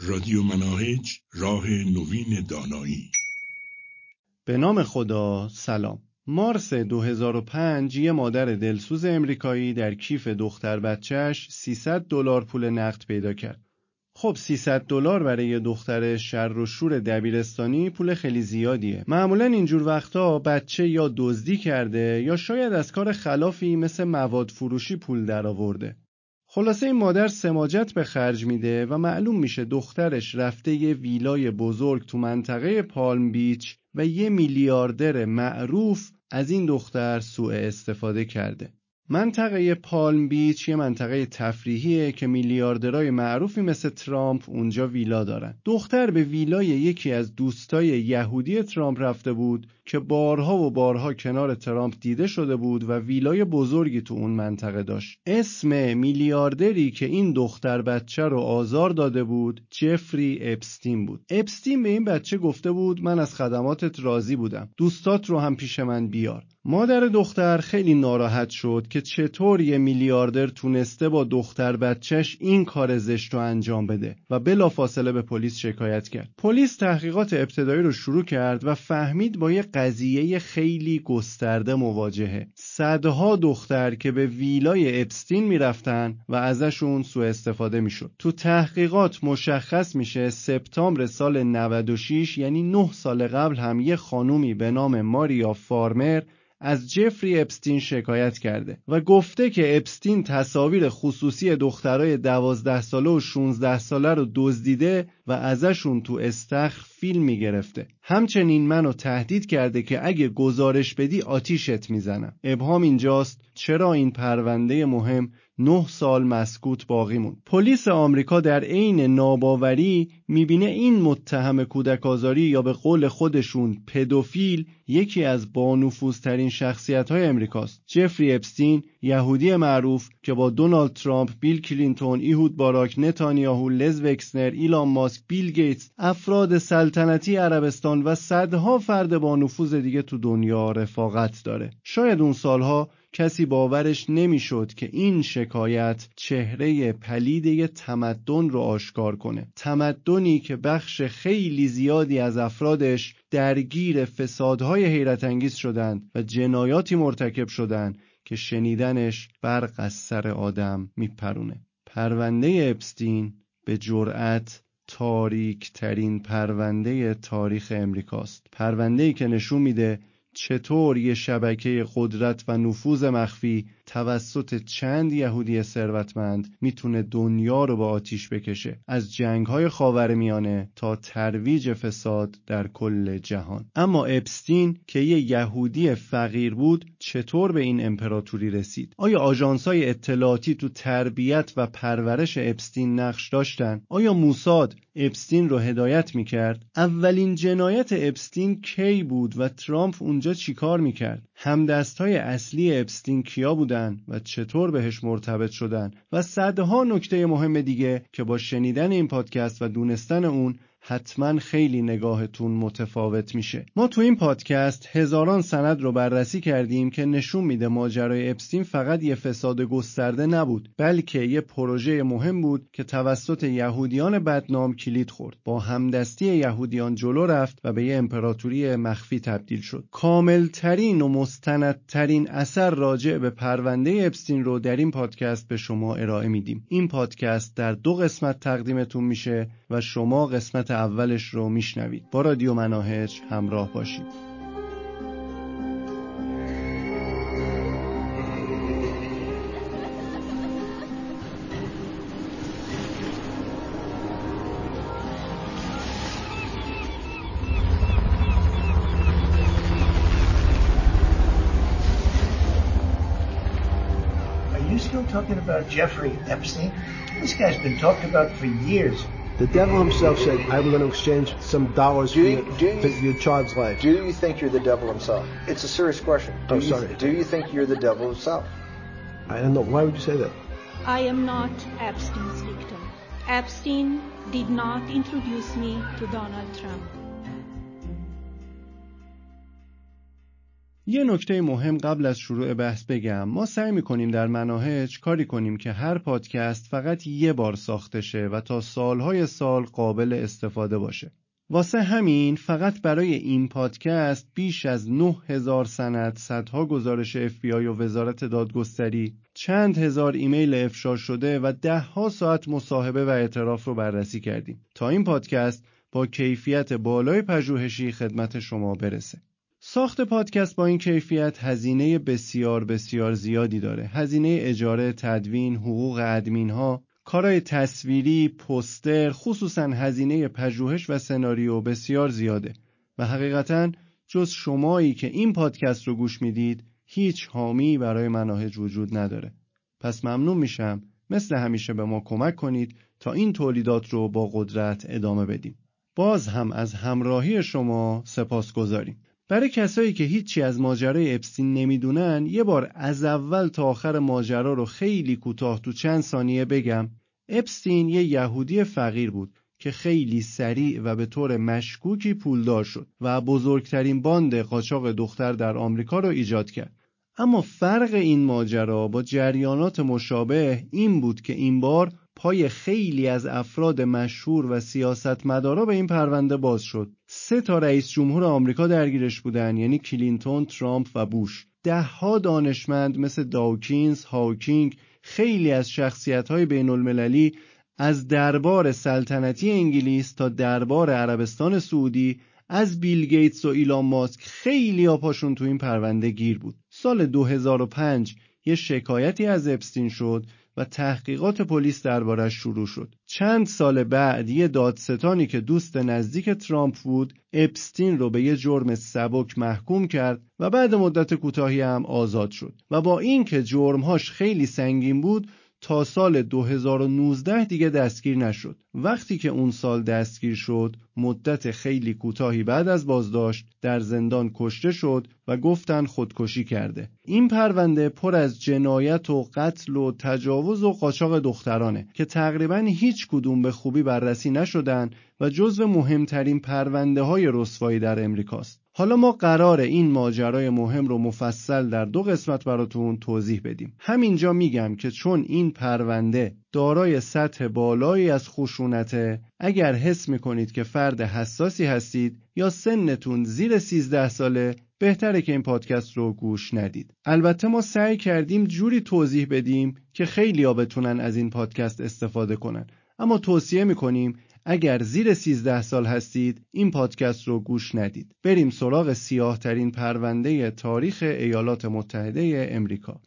رادیو مناهج، راه نوین دانایی. به نام خدا. سلام. مارس 2005 یه مادر دلسوز امریکایی در کیف دختر بچهش $300 پول نقد پیدا کرد. خب $300 برای یه دختر شر و شور دبیرستانی پول خیلی زیادیه. معمولا اینجور وقتا بچه یا دزدی کرده یا شاید از کار خلافی مثل مواد فروشی پول درآورده. خلاصه این مادر سماجت به خرج میده و معلوم میشه دخترش رفته یه ویلای بزرگ تو منطقه پالم بیچ و یه میلیاردر معروف از این دختر سوء استفاده کرده. منطقه پالم بیچ یه منطقه تفریحیه که میلیاردرای معروفی مثل ترامپ اونجا ویلا دارن. دختر به ویلای یکی از دوستای یهودی ترامپ رفته بود که بارها و بارها کنار ترامپ دیده شده بود و ویلای بزرگی تو اون منطقه داشت. اسم میلیاردری که این دختر بچه رو آزار داده بود جفری اپستین بود. اپستین به این بچه گفته بود من از خدماتت راضی بودم، دوستات رو هم پیش من بیار. مادر دختر خیلی ناراحت شد که چطور یه میلیاردر تونسته با دختر بچهش این کار زشت رو انجام بده و بلافاصله به پلیس شکایت کرد. پلیس تحقیقات ابتدایی رو شروع کرد و فهمید با یه قضیه خیلی گسترده مواجهه. صدها دختر که به ویلای اپستین میرفتن و ازشون سوء استفاده میشد. تو تحقیقات مشخص میشه سپتامبر سال 96 یعنی 9 سال قبل هم یه خانومی به نام ماریا فارمر از جفری اپستین شکایت کرده و گفته که اپستین تصاویر خصوصی دخترای 12 ساله و 16 ساله رو دزدیده و ازشون تو استخر فیلم میگرفته. همچنین منو تهدید کرده که اگه گزارش بدی آتیشت میزنم. ابهام اینجاست چرا این پرونده مهم 9 سال مسکوت باقی موند. پلیس آمریکا در عین ناباوری میبینه این متهم کودک آزاری یا به قول خودشون پدوفیل یکی از بانفوذترین شخصیت‌های امریکاست. جفری اپستین یهودی معروف که با دونالد ترامپ، بیل کلینتون، ایهود باراک، نتانیاهو، لز وکسنر، ایلان ماسک، بیل گیتس، افراد سلطنتی عربستان و صدها فرد بانفوذ دیگه تو دنیا رفاقت داره. شاید اون سالها کسی باورش نمیشد که این شکایت چهره پلید یه تمدن رو آشکار کنه. تمدنی که بخش خیلی زیادی از افرادش درگیر فسادهای حیرت انگیز شدند و جنایاتی مرتکب شدند که شنیدنش برق از سر آدم میپرونه. پرونده اپستین به جرأت تاریک ترین پرونده تاریخ امریکاست. پرونده‌ای که نشون میده چطور یه شبکه قدرت و نفوذ مخفی توسط چند یهودی ثروتمند میتونه دنیا رو به آتیش بکشه، از جنگ‌های خاورمیانه تا ترویج فساد در کل جهان. اما اپستین که یه یهودی فقیر بود چطور به این امپراتوری رسید؟ آیا آژانس‌های اطلاعاتی تو تربیت و پرورش اپستین نقش داشتن؟ آیا موساد اپستین رو هدایت میکرد؟ اولین جنایت اپستین کی بود و ترامپ اونجا چیکار میکرد؟ همدستای اصلی اپستین کیا بودن و چطور بهش مرتبط شدن؟ و صدها نکته مهم دیگه که با شنیدن این پادکست و دونستن اون حتما خیلی نگاهتون متفاوت میشه. ما تو این پادکست هزاران سند رو بررسی کردیم که نشون میده ماجرای اپستین فقط یه فساد گسترده نبود، بلکه یه پروژه مهم بود که توسط یهودیان بدنام کلید خورد. با همدستی یهودیان جلو رفت و به یه امپراتوری مخفی تبدیل شد. کاملترین و مستندترین اثر راجع به پرونده اپستین رو در این پادکست به شما ارائه میدیم. این پادکست در 2 قسمت تقدیمتون میشه و شما قسمت اولش رو میشنوید. با رادیو مناهج همراه باشید. Are you still talking about Jeffrey Epstein? This guy's been talked about for years. The devil himself said, I'm going to exchange some dollars for your child's life. Do you think you're the devil himself? It's a serious question. Do you think you're the devil himself? I don't know. Why would you say that? I am not Epstein's victim. Epstein did not introduce me to Donald Trump. یه نکته مهم قبل از شروع بحث بگم. ما سعی می‌کنیم در مناهج کاری کنیم که هر پادکست فقط یه بار ساخته شه و تا سالهای سال قابل استفاده باشه. واسه همین فقط برای این پادکست بیش از 9000 سند، صدها گزارش FBI و وزارت دادگستری، چند هزار ایمیل افشا شده و 10 ساعت مصاحبه و اعتراف رو بررسی کردیم تا این پادکست با کیفیت بالای پژوهشی خدمت شما برسه. ساخت پادکست با این کیفیت هزینه بسیار بسیار زیادی داره. هزینه اجاره، تدوین، حقوق ادمین ها، کارهای تصویری، پوستر، خصوصا هزینه پژوهش و سناریو بسیار زیاده و حقیقتاً جز شمایی که این پادکست رو گوش میدید هیچ حامی برای مناهج وجود نداره. پس ممنون میشم مثل همیشه به ما کمک کنید تا این تولیدات رو با قدرت ادامه بدیم. باز هم از همراهی شما سپاسگزاریم. برای کسایی که هیچی از ماجرای اپستین نمیدونن یه بار از اول تا آخر ماجرا رو خیلی کوتاه تو چند ثانیه بگم. اپستین یه یهودی فقیر بود که خیلی سریع و به طور مشکوکی پولدار شد و بزرگترین باند قاچاق دختر در آمریکا رو ایجاد کرد. اما فرق این ماجرا با جریانات مشابه این بود که این بار پای خیلی از افراد مشهور و سیاستمدارا به این پرونده باز شد. 3 رئیس جمهور آمریکا درگیرش بودن، یعنی کلینتون، ترامپ و بوش. 10 دانشمند مثل داوکینز، هاوکینگ، خیلی از شخصیت‌های بین‌المللی از دربار سلطنتی انگلیس تا دربار عربستان سعودی، از بیل گیتس و ایلان ماسک، خیلی پاشون تو این پرونده گیر بود. سال 2005 یه شکایتی از اپستین شد و تحقیقات پلیس دربارش شروع شد. چند سال بعد یه دادستانی که دوست نزدیک ترامپ بود اپستین رو به یه جرم سبک محکوم کرد و بعد مدت کوتاهی هم آزاد شد و با این که جرمهاش خیلی سنگین بود تا سال 2019 دیگه دستگیر نشد. وقتی که اون سال دستگیر شد مدت خیلی کوتاهی بعد از بازداشت در زندان کشته شد و گفتن خودکشی کرده. این پرونده پر از جنایت و قتل و تجاوز و قاچاق دخترانه که تقریباً هیچ کدوم به خوبی بررسی نشدن و جزو مهمترین پرونده های رسوایی در امریکاست. حالا ما قراره این ماجرای مهم رو مفصل در 2 قسمت براتون توضیح بدیم. همینجا میگم که چون این پرونده دارای سطح بالایی از خشونته، اگر حس میکنید که فرد حساسی هستید یا سنتون زیر 13 ساله بهتره که این پادکست رو گوش ندید. البته ما سعی کردیم جوری توضیح بدیم که خیلی‌ها بتونن از این پادکست استفاده کنن، اما توصیه میکنیم اگر زیر 13 سال هستید این پادکست رو گوش ندید. بریم سراغ سیاه‌ترین پرونده تاریخ ایالات متحده امریکا.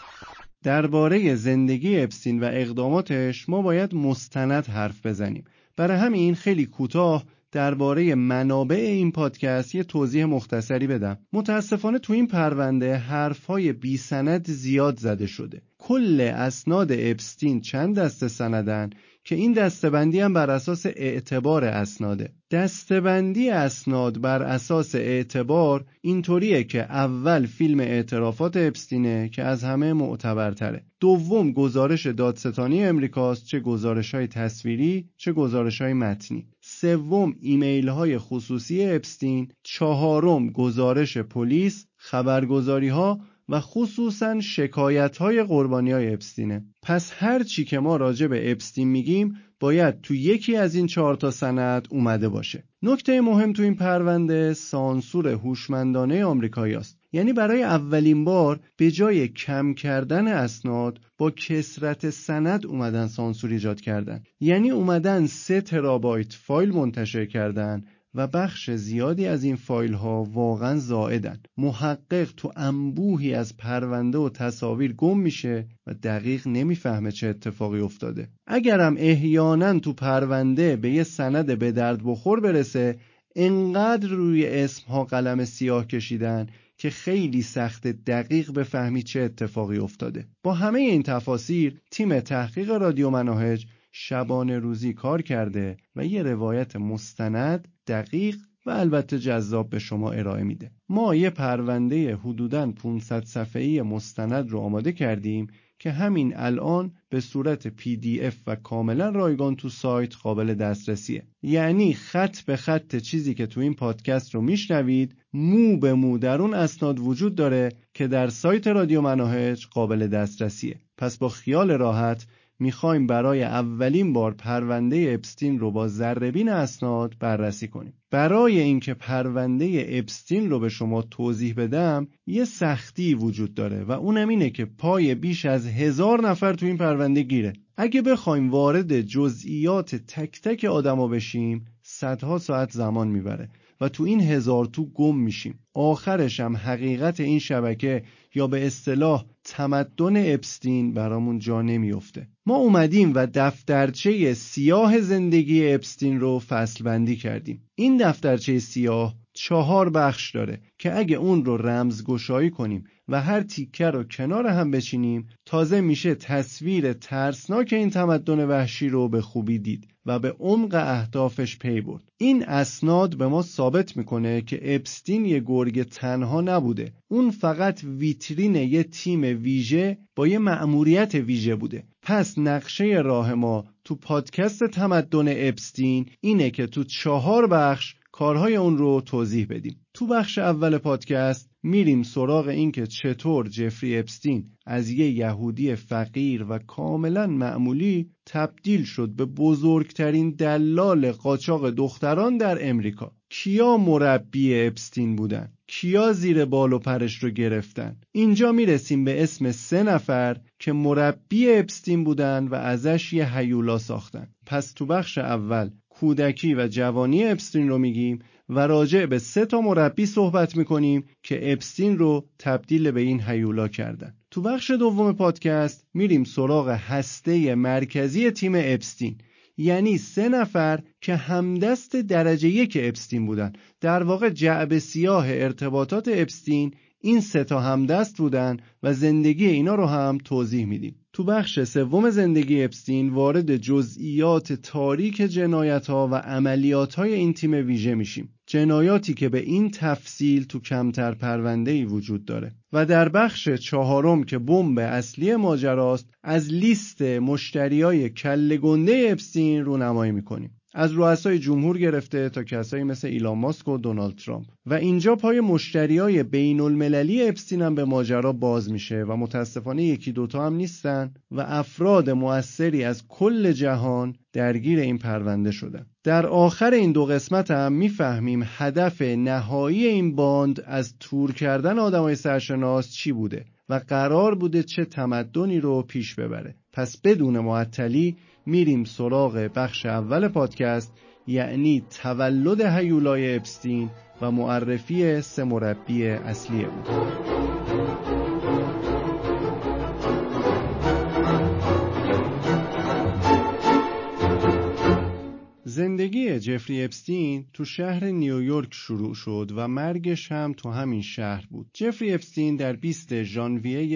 درباره زندگی اپستین و اقداماتش ما باید مستند حرف بزنیم. برای همین خیلی کوتاه درباره منابع این پادکست یه توضیح مختصری بدم. متاسفانه تو این پرونده حرف‌های بی سند زیاد زده شده. کل اسناد اپستین چند دسته سندن که این دسته‌بندی هم بر اساس اعتبار اسناده. دسته‌بندی اسناد بر اساس اعتبار اینطوریه که اول فیلم اعترافات اپستینه که از همه معتبرتره. دوم گزارش دادستانی امریکاست، چه گزارش‌های تصویری چه گزارش‌های متنی. سوم ایمیل‌های خصوصی اپستین. چهارم گزارش پلیس، خبرگزاری‌ها و خصوصاً شکایت‌های قربانی‌های اپستینه. پس هر چی که ما راجع به اپستین میگیم باید تو یکی از این 4 سند اومده باشه. نکته مهم تو این پرونده سانسور هوشمندانه آمریکایی است. یعنی برای اولین بار به جای کم کردن اسناد با کثرت سند اومدن سانسور ایجاد کردن. یعنی اومدن 3 ترابایت فایل منتشر کردن و بخش زیادی از این فایل ها واقعا زائدن. محقق تو انبوهی از پرونده و تصاویر گم میشه و دقیق نمیفهمه چه اتفاقی افتاده. اگرم احیانا تو پرونده به یه سند به درد بخور برسه، انقدر روی اسم ها قلم سیاه کشیدن که خیلی سخت دقیق بفهمی چه اتفاقی افتاده. با همه این تفاصیل تیم تحقیق رادیو مناهج شبانه روزی کار کرده و یه روایت مستند، دقیق و البته جذاب به شما ارائه میده. ما یه پرونده حدوداً 500 صفحه‌ای مستند رو آماده کردیم که همین الان به صورت PDF و کاملا رایگان تو سایت قابل دسترسیه. یعنی خط به خط چیزی که تو این پادکست رو میشنوید مو به مو در اون اسناد وجود داره که در سایت رادیو مناهج قابل دسترسیه. پس با خیال راحت میخوایم برای اولین بار پرونده اپستین رو با ذره‌بین اسناد بررسی کنیم. برای اینکه پرونده اپستین رو به شما توضیح بدم یه سختی وجود داره و اونم اینه که پای بیش از 1000 نفر تو این پرونده گیره. اگه بخوایم وارد جزئیات تک تک آدما بشیم صدها ساعت زمان میبره و تو این 1000 تو گم میشیم. آخرش هم حقیقت این شبکه یا به اصطلاح تمدن اپستین برامون جا نمیفته. ما اومدیم و دفترچه سیاه زندگی اپستین رو فصل بندی کردیم. این دفترچه سیاه 4 بخش داره که اگه اون رو رمزگشایی کنیم و هر تیکه رو کنار هم بچینیم تازه میشه تصویر ترسناک این تمدن وحشی رو به خوبی دید و به عمق اهدافش پی برد. این اسناد به ما ثابت میکنه که اپستین یه گرگ تنها نبوده. اون فقط ویترین یه تیم ویژه با یه مأموریت ویژه بوده. پس نقشه راه ما تو پادکست تمدن اپستین اینه که تو 4 بخش کارهای اون رو توضیح بدیم. تو بخش اول پادکست میریم سراغ این که چطور جفری اپستین از یه یهودی فقیر و کاملا معمولی تبدیل شد به بزرگترین دلال قاچاق دختران در امریکا. کیا مربی اپستین بودن؟ کیا زیر بال و پرش رو گرفتن؟ اینجا میرسیم به اسم 3 نفر که مربی اپستین بودن و ازش یه هیولا ساختن. پس تو بخش اول کودکی و جوانی اپستین رو میگیم و راجع به 3 تا مربی صحبت میکنیم که اپستین رو تبدیل به این هیولا کردن. تو بخش دوم پادکست میریم سراغ هسته مرکزی تیم اپستین، یعنی 3 نفر که همدست درجه 1 اپستین بودن. در واقع جعبه سیاه ارتباطات اپستین این 3 تا همدست بودن و زندگی اینا رو هم توضیح میدیم. تو بخش سوم زندگی اپستین وارد جزئیات تاریک جنایت‌ها و عملیات‌های این تیم ویژه میشیم. جنایاتی که به این تفصیل تو کمتر پرونده‌ای وجود داره. و در بخش 4 که بمب اصلی ماجراست از لیست مشتریای کله گنده اپستین رونمایی میکنیم. از رؤسای جمهور گرفته تا کسایی مثل ایلان ماسک و دونالد ترامپ. و اینجا پای مشتریای بین المللی اپستین هم به ماجرا باز میشه و متاسفانه 1-2 هم نیستن و افراد مؤثری از کل جهان درگیر این پرونده شدن. در آخر این 2 قسمت هم میفهمیم هدف نهایی این باند از تور کردن آدمای سرشناس چی بوده و قرار بوده چه تمدنی رو پیش ببره. پس بدون معطلی میریم سراغ بخش اول پادکست، یعنی تولد هیولای اپستین و معرفی 3 مربی اصلی اون. زندگی جفری اپستین تو شهر نیویورک شروع شد و مرگش هم تو همین شهر بود. جفری اپستین در 20 ژانویه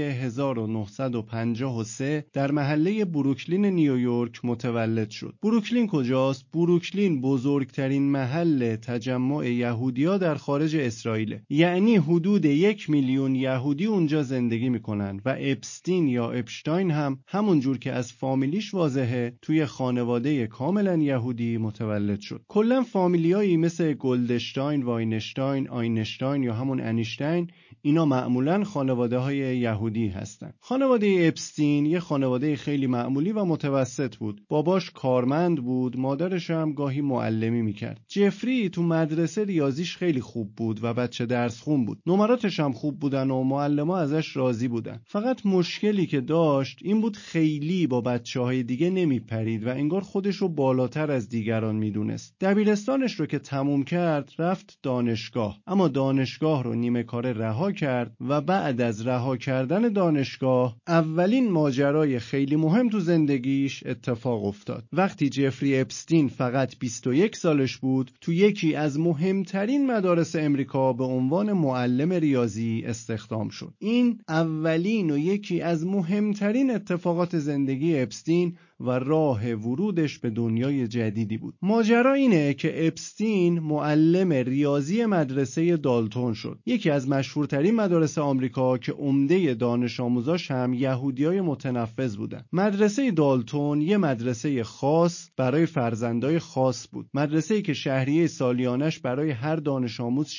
1953 در محله بروکلین نیویورک متولد شد. بروکلین کجاست؟ بروکلین بزرگترین محل تجمع یهودی‌ها در خارج اسرائیل. یعنی حدود 1 میلیون یهودی اونجا زندگی میکنن و اپستین یا اپشتاین هم همون جور که از فامیلیش واضحه توی خانواده کاملا یهودی متولد شد. کلا فامیلیایی مثل گلدشتاین، واینشتاین، آینشتاین یا همون انیشتین اینا معمولا خانواده های یهودی هستن. خانواده اپستین یه خانواده خیلی معمولی و متوسط بود. باباش کارمند بود، مادرش هم گاهی معلمی میکرد. جفری تو مدرسه ریاضیش خیلی خوب بود و بچه درس خون بود. نمراتش هم خوب بودن و معلم‌ها ازش راضی بودن. فقط مشکلی که داشت این بود خیلی با بچه‌های دیگه نمیپرید و انگار خودش رو بالاتر از دیگران میدونست. دبیرستانش رو که تموم کرد رفت دانشگاه، اما دانشگاه رو نیمه کاره رها کرد و بعد از رها کردن دانشگاه اولین ماجرای خیلی مهم تو زندگیش اتفاق افتاد. وقتی جفری اپستین فقط 21 سالش بود تو یکی از مهمترین مدارس امریکا به عنوان معلم ریاضی استخدام شد. این اولین و یکی از مهمترین اتفاقات زندگی اپستین و راه ورودش به دنیای جدیدی بود. ماجرا اینه که اپستین معلم ریاضی مدرسه دالتون شد، یکی از مشهورترین مدارس آمریکا که عمده دانش آموزاش هم یهودیای متنفذ بودن. مدرسه دالتون یه مدرسه خاص برای فرزندای خاص بود، مدرسه‌ای که شهریه سالیانش برای هر دانش آموز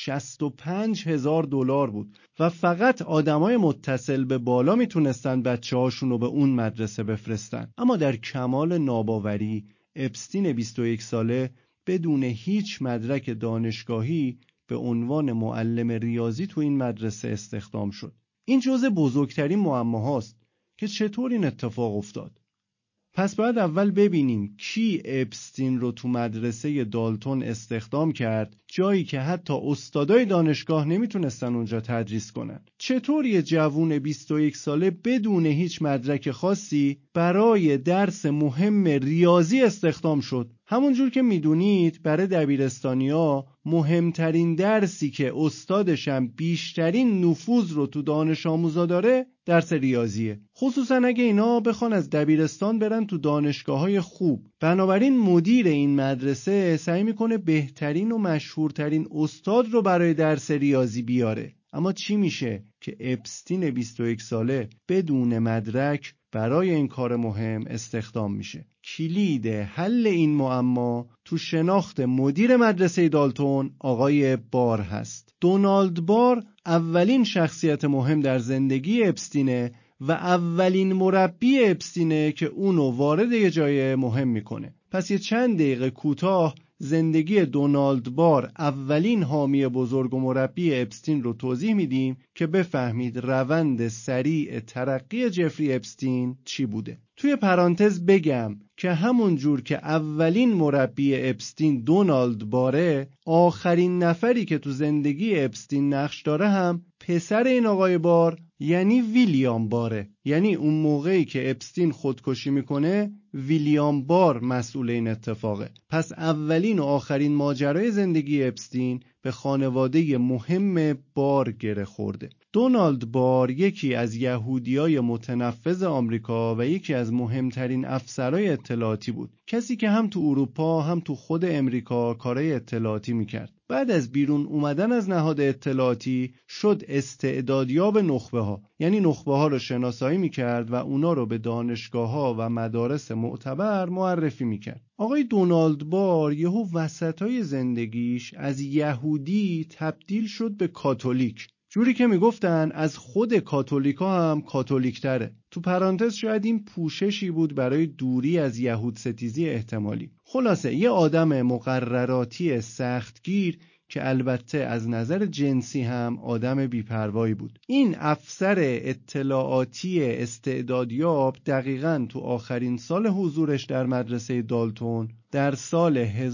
$65,000 بود و فقط آدمای متصل به بالا میتونستن بچه‌هاشون رو به اون مدرسه بفرستن. اما در کمال ناباوری اپستین 21 ساله بدون هیچ مدرک دانشگاهی به عنوان معلم ریاضی تو این مدرسه استخدام شد. این جزء بزرگترین معماهاست که چطور این اتفاق افتاد. پس باید اول ببینیم کی اپستین رو تو مدرسه دالتون استخدام کرد، جایی که حتی استادای دانشگاه نمیتونستن اونجا تدریس کنن. چطور یه جوون 21 ساله بدون هیچ مدرک خاصی برای درس مهم ریاضی استخدام شد؟ همونجور که میدونید برای دبیرستانیا مهمترین درسی که استادشم بیشترین نفوذ رو تو دانش آموزا داره درس ریاضیه، خصوصا اگه اینا بخوان از دبیرستان برن تو دانشگاه‌های خوب. بنابراین مدیر این مدرسه سعی میکنه بهترین و مشهورترین استاد رو برای درس ریاضی بیاره. اما چی میشه که اپستین 21 ساله بدون مدرک برای این کار مهم استخدام میشه؟ کلید حل این معما تو شناخت مدیر مدرسه دالتون آقای بار هست. دونالد بار اولین شخصیت مهم در زندگی اپستینه و اولین مربی اپستینه که اونو وارد یه جای مهم میکنه. پس یه چند دقیقه کوتاه زندگی دونالد بار اولین حامی بزرگ و مربی اپستین رو توضیح میدیم که بفهمید روند سریع ترقی جفری اپستین چی بوده. توی پرانتز بگم که همون جور که اولین مربی اپستین دونالد باره، آخرین نفری که تو زندگی اپستین نقش داره هم پسر این آقای بار یعنی ویلیام باره. یعنی اون موقعی که اپستین خودکشی میکنه ویلیام بار مسئول این اتفاقه. پس اولین و آخرین ماجرای زندگی اپستین به خانواده مهم بار گره خورده. دونالد بار یکی از یهودیای متنفذ آمریکا و یکی از مهمترین افسرهای اطلاعاتی بود، کسی که هم تو اروپا هم تو خود امریکا کارهای اطلاعاتی میکرد. بعد از بیرون اومدن از نهاد اطلاعاتی شد استعدادیاب نخبه ها، یعنی نخبه ها رو شناسایی میکرد و اونا رو به دانشگاه ها و مدارس معتبر معرفی میکرد. آقای دونالد بار یهو وسطای زندگیش از یهودی تبدیل شد به کاتولیک، جوری که میگفتن از خود کاتولیکا هم کاتولیک تره. تو پرانتز شاید این پوششی بود برای دوری از یهود ستیزی احتمالی. خلاصه یه آدم مقرراتی سختگیر که البته از نظر جنسی هم آدم بی‌پروایی بود. این افسر اطلاعاتی استعدادیاب دقیقاً تو آخرین سال حضورش در مدرسه دالتون در سال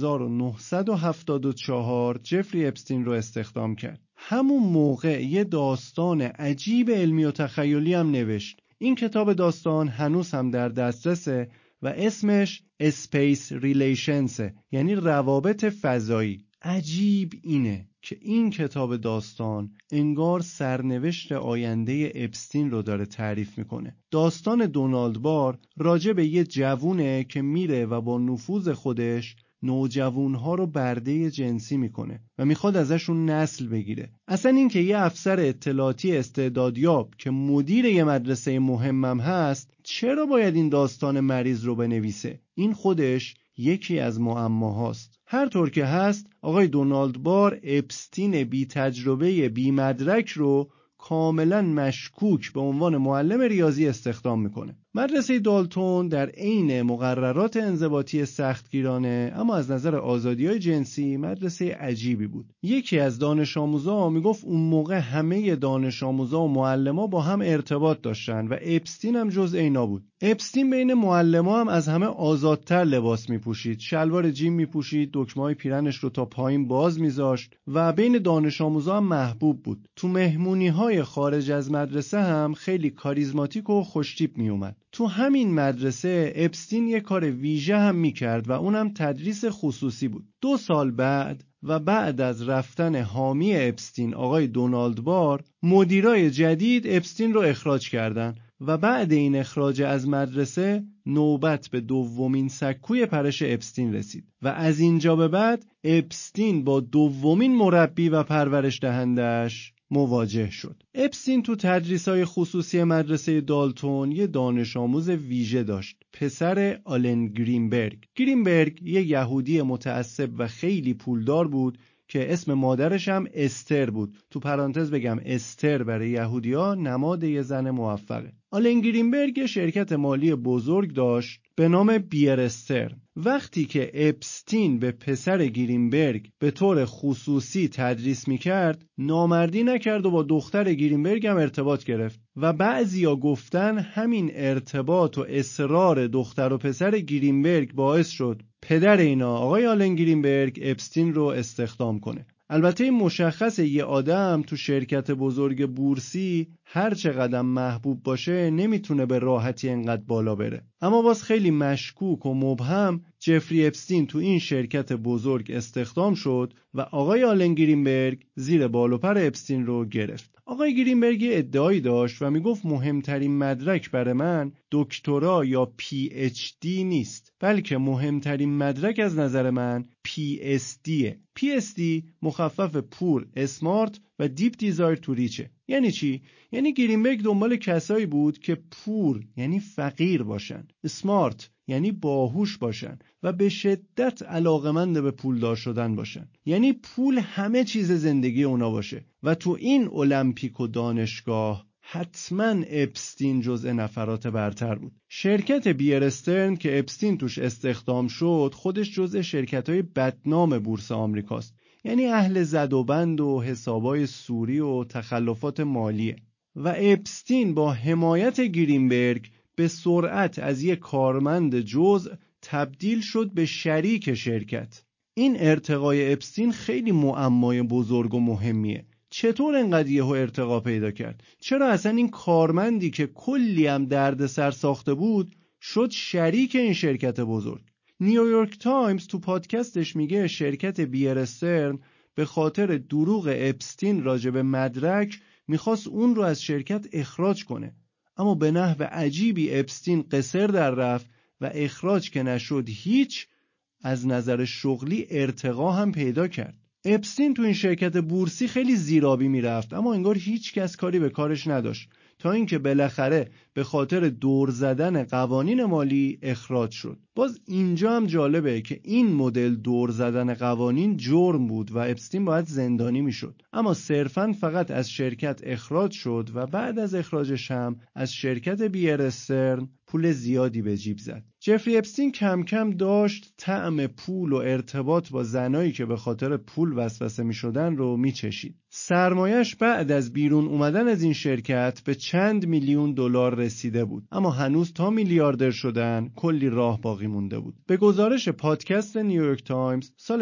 1974 جفری اپستین رو استخدام کرد. همون موقع یه داستان عجیب علمی و تخیلی هم نوشت. این کتاب داستان هنوز هم در دسترسه و اسمش Space Relations، یعنی روابط فضایی. عجیب اینه که این کتاب داستان انگار سرنوشت آینده اپستین رو داره تعریف میکنه. داستان دونالد بار راجع به یه جوونه که میره و با نفوذ خودش نوجوانها رو برده جنسی میکنه و میخواد ازشون نسل بگیره. اصلا این که یه افسر اطلاعاتی استعدادیاب که مدیر یه مدرسه مهمم هست چرا باید این داستان مریض رو بنویسه؟ این خودش یکی از معماهاست. هر طور که هست آقای دونالد بار اپستین بی تجربه بی مدرک رو کاملا مشکوک به عنوان معلم ریاضی استخدام میکنه. مدرسه دالتون در عین مقررات انضباطی سختگیرانه اما از نظر آزادی‌های جنسی مدرسه عجیبی بود. یکی از دانش آموزا میگفت اون موقع همه دانش آموزا و معلما با هم ارتباط داشتن و اپستین هم جز اینا بود. اپستین بین معلما هم از همه آزادتر لباس میپوشید، شلوار جین میپوشید، دکمه‌های پیرنش رو تا پایین باز میذاشت و بین دانش آموزا هم محبوب بود. تو مهمونی‌های خارج از مدرسه هم خیلی کاریزماتیک و خوشتیپ میومد. تو همین مدرسه اپستین یه کار ویژه هم میکرد و اونم تدریس خصوصی بود. 2 سال بعد از رفتن حامی اپستین آقای دونالد بار، مدیرای جدید اپستین رو اخراج کردن و بعد این اخراج از مدرسه نوبت به دومین سکوی پرش اپستین رسید و از اینجا به بعد اپستین با دومین مربی و پرورش دهندش مواجه شد. اپستین تو تدریس‌های خصوصی مدرسه دالتون یه دانش آموز ویژه داشت، پسر آلن گرینبرگ. گرینبرگ یه یهودی متعصب و خیلی پولدار بود که اسم مادرش هم استر بود. تو پرانتز بگم استر برای یهودی‌ها نماد یه زن موفقه. آلن گرینبرگ شرکت مالی بزرگ داشت به نام بیر استر. وقتی که اپستین به پسر گرینبرگ به طور خصوصی تدریس میکرد، نامردی نکرد و با دختر گرینبرگ هم ارتباط گرفت و بعضیا گفتن همین ارتباط و اصرار دختر و پسر گرینبرگ باعث شد پدر اینا آقای آلن گرینبرگ اپستین رو استخدام کنه. البته این مشخصه یه آدم تو شرکت بزرگ بورسی هر چقدر محبوب باشه نمیتونه به راحتی انقدر بالا بره. اما باز خیلی مشکوک و مبهم جفری اپستین تو این شرکت بزرگ استخدام شد و آقای آلن گرینبرگ زیر بال و پر اپستین رو گرفت. آقای گرینبرگ ادعایی داشت و میگفت مهمترین مدرک برای من دکترا یا PhD نیست، بلکه مهمترین مدرک از نظر من PSD. PSD مخفف پور، اسمارت و دیپ دیزایر تو ریچه. یعنی چی؟ یعنی گرینبرگ دنبال کسایی بود که پور یعنی فقیر باشن، اسمارت یعنی باهوش باشن و به شدت علاقمند به پولدار شدن باشن. یعنی پول همه چیز زندگی اونا باشه و تو این المپیک و دانشگاه حتما اپستین جزء نفرات برتر بود. شرکت بیر استرن که اپستین توش استخدام شد خودش جزء شرکت‌های بدنام بورس آمریکاست. یعنی اهل زد و بند و حسابای سوری و تخلفات مالیه. و اپستین با حمایت گرینبرگ به سرعت از یک کارمند جزء تبدیل شد به شریک شرکت. این ارتقای اپستین خیلی معمای بزرگ و مهمیه. چطور انقدر یهو ارتقا پیدا کرد؟ چرا اصلا این کارمندی که کلی هم دردسر ساخته بود شد شریک این شرکت بزرگ؟ نیویورک تایمز تو پادکستش میگه شرکت بیر استرن به خاطر دروغ اپستین راجب مدرک میخواست اون رو از شرکت اخراج کنه، اما به نحو عجیبی اپستین قصر در رفت و اخراج که نشد هیچ، از نظر شغلی ارتقا هم پیدا کرد. اپستین تو این شرکت بورسی خیلی زیرابی میرفت، اما انگار هیچ کس کاری به کارش نداشت تا اینکه بالاخره به خاطر دور زدن قوانین مالی اخراج شد. باز اینجا هم جالبه که این مدل دور زدن قوانین جرم بود و اپستین باید زندانی میشد، اما صرفاً فقط از شرکت اخراج شد و بعد از اخراجش هم از شرکت بیر استرن پول زیادی به جیب زد. جفری اپستین کم کم داشت طعم پول و ارتباط با زنایی که به خاطر پول وسوسه می شدن رو می چشید. سرمایش بعد از بیرون اومدن از این شرکت به چند میلیون دلار رسیده بود، اما هنوز تا میلیاردر شدن کلی راه باقی مونده بود. به گزارش پادکست نیویورک تایمز سال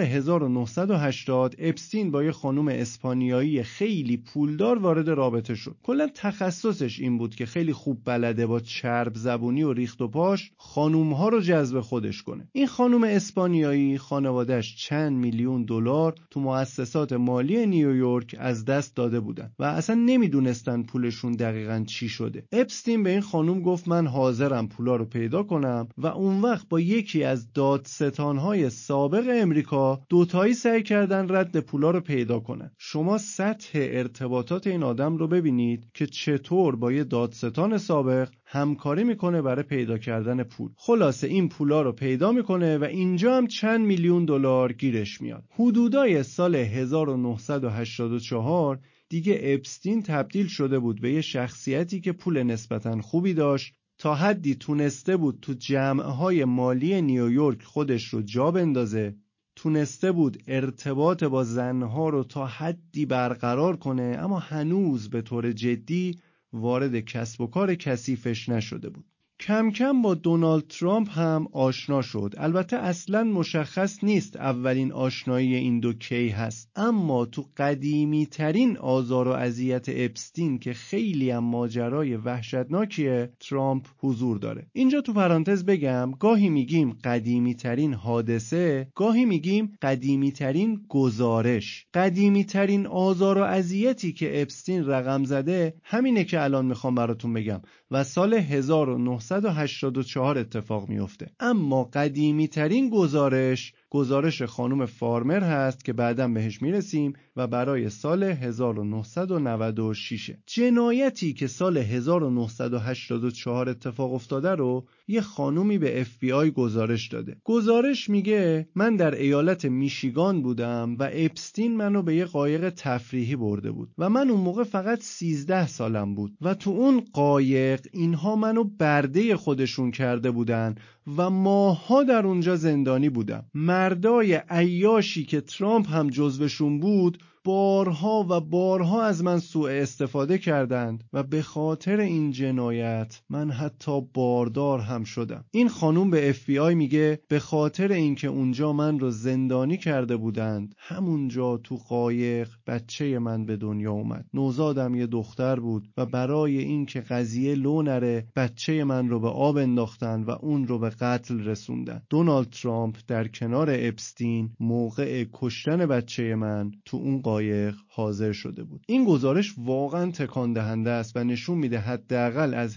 1980 اپستین با یه خانم اسپانیایی خیلی پولدار وارد رابطه شد. کلا تخصصش این بود که خیلی خوب بلده با چرب زبونی و ریخت و پاش خانوم‌ها رو جذب خودش کنه. این خانم اسپانیایی خانواده‌اش چند میلیون دلار تو مؤسسات مالی نیویورک از دست داده بودن و اصلا نمیدونستن پولشون دقیقاً چی شده. اپستین به این خانوم گفت من حاضرم پولا رو پیدا کنم و اون وقت با یکی از دادستان‌های سابق امریکا دوتایی سعی کردن رد پولا رو پیدا کنن. شما سطح ارتباطات این آدم رو ببینید که چطور با یه دادستان سابق همکاری میکنه برای پیدا کردن پول. خلاصه این پولا رو پیدا میکنه و اینجا هم چند میلیون دلار گیرش میاد. حدودای سال 1984 دیگه اپستین تبدیل شده بود به یه شخصیتی که پول نسبتاً خوبی داشت، تا حدی تونسته بود تو جمعهای مالی نیویورک خودش رو جا بندازه، تونسته بود ارتباط با زنها رو تا حدی برقرار کنه، اما هنوز به طور جدی وارد کسب و کار کثیفش نشده بود. کم کم با دونالد ترامپ هم آشنا شد. البته اصلاً مشخص نیست اولین آشنایی این دو کی هست، اما تو قدیمی ترین آزار و اذیت اپستین که خیلی هم ماجرای وحشتناکیه ترامپ حضور داره. اینجا تو پرانتز بگم گاهی میگیم قدیمی ترین حادثه، گاهی میگیم قدیمی ترین گزارش. قدیمی ترین آزار و اذیتی که اپستین رقم زده همینه که الان میخوام براتون بگم و سال 1984 اتفاق میفته. اما قدیمی ترین گزارش خانم فارمر هست که بعداً بهش میرسیم و برای سال 1996. جنایتی که سال 1984 اتفاق افتاده رو یه خانومی به FBI گزارش داده. گزارش میگه من در ایالت میشیگان بودم و اپستین منو به یه قایق تفریحی برده بود و من اون موقع فقط 13 سالم بود و تو اون قایق اینها منو برده خودشون کرده بودن و ماها در اونجا زندانی بودم. مردای عیاشی که ترامپ هم جزوشون بود بارها و بارها از من سوء استفاده کردند و به خاطر این جنایت من حتی باردار هم شدم. این خانوم به FBI میگه به خاطر اینکه اونجا من رو زندانی کرده بودند همونجا تو قایق بچه من به دنیا اومد. نوزادم یه دختر بود و برای اینکه قضیه لو نره بچه من رو به آب انداختن و اون رو به قتل رسوندن. دونالد ترامپ در کنار اپستین موقع کشتن بچه من تو اون قایق حاضر شده بود. این گزارش واقعا تکان دهنده است و نشون میده حداقل از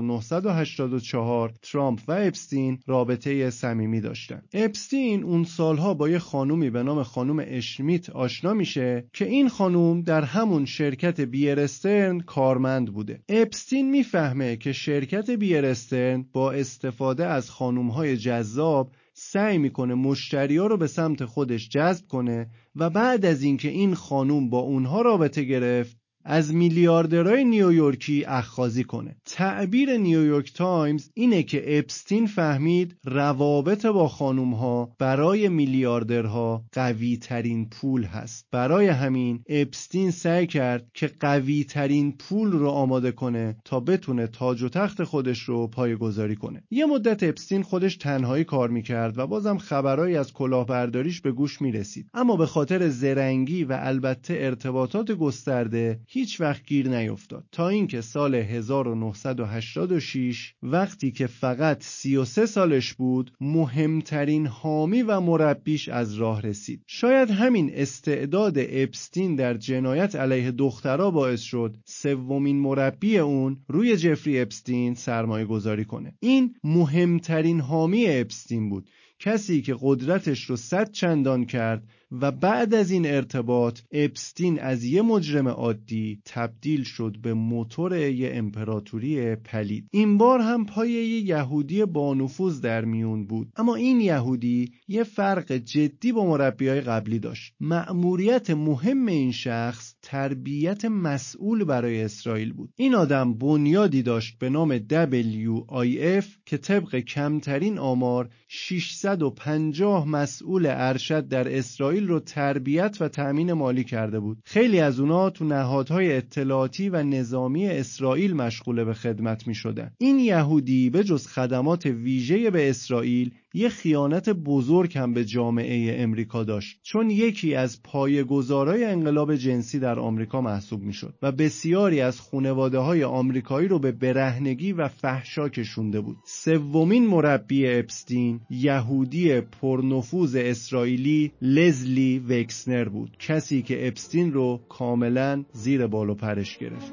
1984 ترامپ و اپستین رابطه صمیمی داشتن. اپستین اون سالها با یه خانومی به نام خانم اشمیت آشنا میشه که این خانوم در همون شرکت بیر استرن کارمند بوده. اپستین میفهمه که شرکت بیر استرن با استفاده از خانومهای جذاب سعی میکنه مشتری‌ها رو به سمت خودش جذب کنه و بعد از اینکه این خانوم با اونها رابطه گرفت از میلیاردرهای نیویورکی اخاذی کنه. تعبیر نیویورک تایمز اینه که اپستین فهمید روابط با خانومها برای میلیاردرها قوی ترین پول هست. برای همین اپستین سعی کرد که قوی ترین پول رو آماده کنه تا بتونه تاج و تخت خودش رو پایه‌گذاری کنه. یه مدت اپستین خودش تنهایی کار میکرد و بازم خبرایی از کلاهبرداریش به گوش میرسید، اما به خاطر زرنگی و البته ارتباطات گسترده هیچ وقت گیر نیفتاد تا اینکه سال 1986 وقتی که فقط 33 سالش بود مهمترین حامی و مربیش از راه رسید. شاید همین استعداد اپستین در جنایت علیه دخترها باعث شد سومین مربی اون روی جفری اپستین سرمایه گذاری کنه. این مهمترین حامی اپستین بود، کسی که قدرتش رو 100 چندان کرد و بعد از این ارتباط اپستین از یه مجرم عادی تبدیل شد به موتور یه امپراتوری پلید. این بار هم پای یه یهودی با نفوذ در میون بود، اما این یهودی یه فرق جدی با مربیای قبلی داشت. مأموریت مهم این شخص تربیت مسئول برای اسرائیل بود. این آدم بنیادی داشت به نام WIF که طبق کمترین آمار 650 مسئول ارشد در اسرائیل رو تربیت و تأمین مالی کرده بود. خیلی از اونا تو نهادهای اطلاعاتی و نظامی اسرائیل مشغول به خدمت می شدن. این یهودی به جز خدمات ویژه به اسرائیل یه خیانت بزرگ هم به جامعه امریکا داشت، چون یکی از پایه‌گذارای انقلاب جنسی در آمریکا محسوب میشد و بسیاری از خانواده‌های آمریکایی رو به برهنگی و فحشا کشونده بود. سومین مربی اپستین یهودی پرنفوذ اسرائیلی لزلی وکسنر بود، کسی که اپستین رو کاملا زیر بال و پرش گرفت.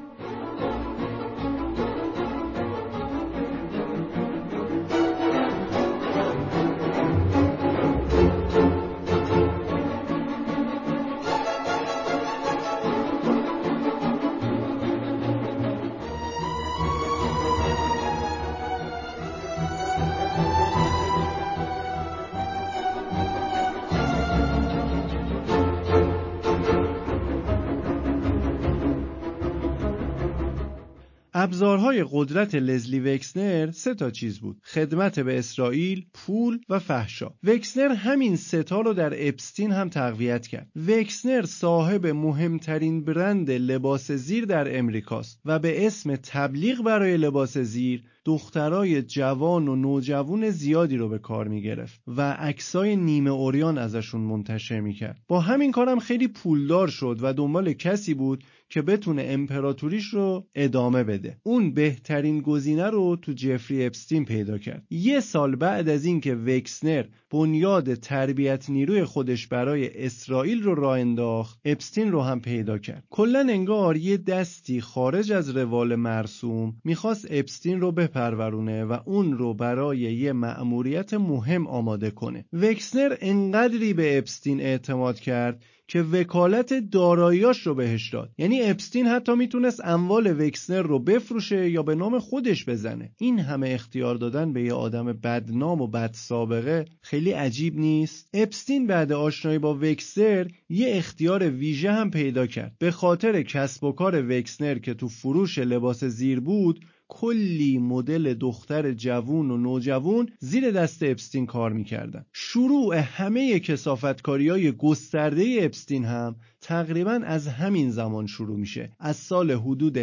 ابزارهای قدرت لزلی وکسنر 3 چیز بود: خدمت به اسرائیل، پول و فحشا. وکسنر همین 3 رو در اپستین هم تقویت کرد. وکسنر صاحب مهمترین برند لباس زیر در امریکاست و به اسم تبلیغ برای لباس زیر دخترای جوان و نوجوان زیادی رو به کار میگرفت و عکسای نیمه عریان ازشون منتشر میکرد. با همین کارم خیلی پولدار شد و دنبال کسی بود که بتونه امپراتوریش رو ادامه بده. اون بهترین گزینه رو تو جفری اپستین پیدا کرد. 1 سال بعد از این که وکسنر بنیاد تربیت نیروی خودش برای اسرائیل رو راه انداخت، اپستین رو هم پیدا کرد. کلاً انگار یه دستی خارج از روال مرسوم میخواست اپستین رو بپرورونه و اون رو برای یه مأموریت مهم آماده کنه. وکسنر انقدری به اپستین اعتماد کرد که وکالت داراییاش رو بهش داد. یعنی اپستین حتی میتونست اموال وکسنر رو بفروشه یا به نام خودش بزنه. این همه اختیار دادن به یه آدم بدنام و بد سابقه خیلی عجیب نیست؟ اپستین بعد آشنایی با وکسنر یه اختیار ویژه هم پیدا کرد. به خاطر کسب و کار وکسنر که تو فروش لباس زیر بود، کلی مدل دختر جوون و نوجوان زیر دست اپستین کار میکردن. شروع همه کثافتکاری‌های گسترده اپستین هم تقریباً از همین زمان شروع میشه، از سال حدود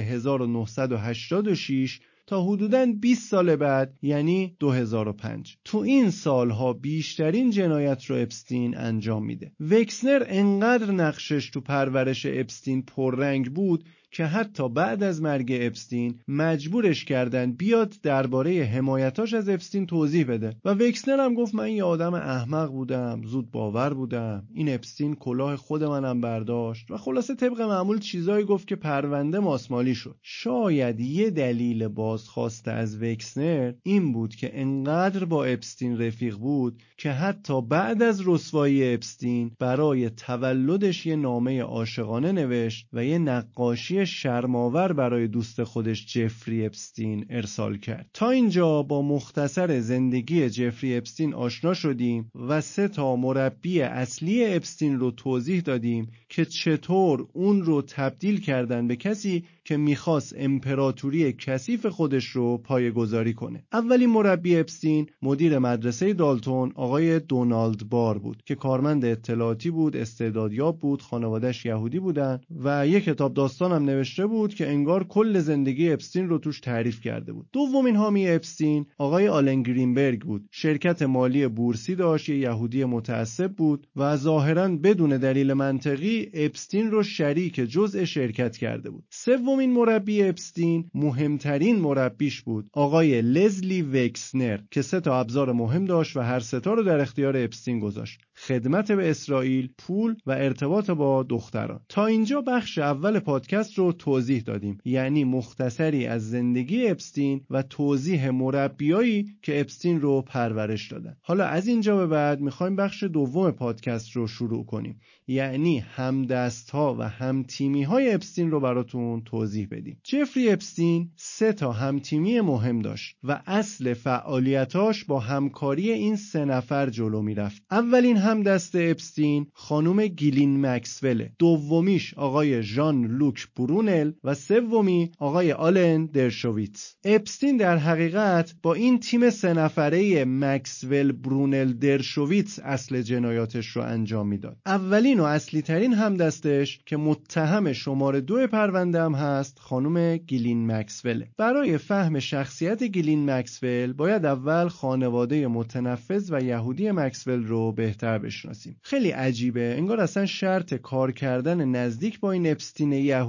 1986 تا حدوداً 20 سال بعد، یعنی 2005. تو این سالها بیشترین جنایت رو اپستین انجام میده. وکسنر انقدر نقشش تو پرورش اپستین پررنگ بود که حتی بعد از مرگ اپستین مجبورش کردن بیاد درباره حمایتاش از اپستین توضیح بده و وکسنر هم گفت من یه آدم احمق بودم، زود باور بودم، این اپستین کلاه خود منم برداشت و خلاصه طبق معمول چیزایی گفت که پرونده ماسمالی شد. شاید یه دلیل بازخواسته از وکسنر این بود که انقدر با اپستین رفیق بود که حتی بعد از رسوایی اپستین برای تولدش یه نامه عاشقانه نوشت و یه نقاشی شرم‌آور برای دوست خودش جفری اپستین ارسال کرد. تا اینجا با مختصر زندگی جفری اپستین آشنا شدیم و 3 تا مربی اصلی اپستین رو توضیح دادیم که چطور اون رو تبدیل کردن به کسی که میخواست امپراتوری کثیف خودش رو پایه‌گذاری کنه. اولین مربی اپستین مدیر مدرسه دالتون آقای دونالد بار بود که کارمند اطلاعاتی بود، استعدادیاب بود، خانواده‌اش یهودی بودن و یک کتاب داستان هم نوشته بود که انگار کل زندگی اپستین رو توش تعریف کرده بود. دومین حامی اپستین آقای آلن گرینبرگ بود. شرکت مالی بورسی داشت، یه یهودی متعصب بود و ظاهراً بدون دلیل منطقی اپستین رو شریک جزء شرکت کرده بود. سومین مربی اپستین مهمترین مربیش بود، آقای لزلی وکسنر که 3 تا ابزار مهم داشت و هر 3 تا رو در اختیار اپستین گذاشت: خدمت به اسرائیل، پول و ارتباط با دختران. تا اینجا بخش اول پادکست رو توضیح دادیم، یعنی مختصری از زندگی اپستین و توضیح مربیایی که اپستین رو پرورش دادن. حالا از اینجا به بعد میخوایم بخش دوم پادکست رو شروع کنیم، یعنی همدست‌ها و همتیمی‌های اپستین رو براتون توضیح بدیم. جفری اپستین 3 تا همتیمی مهم داشت و اصل فعالیتاش با همکاری این 3 نفر جلو میرفت. اولین همدست اپستین خانم گیلین مکسول، دومیش آقای ژان لوک برونل و سومی آقای آلن درشویتز. اپستین در حقیقت با این تیم 3 نفره مکسول برونل درشویتز اصل جنایاتش رو انجام میداد. اولین و اصلی ترین همدستش که متهم شماره 2 پرونده هم هست خانم گیلین مکسول. برای فهم شخصیت گیلین مکسول باید اول خانواده متنفذ و یهودی مکسول رو بهتر بشناسیم. خیلی عجیبه، انگار اصلا شرط کار کردن نزدیک با این اپستین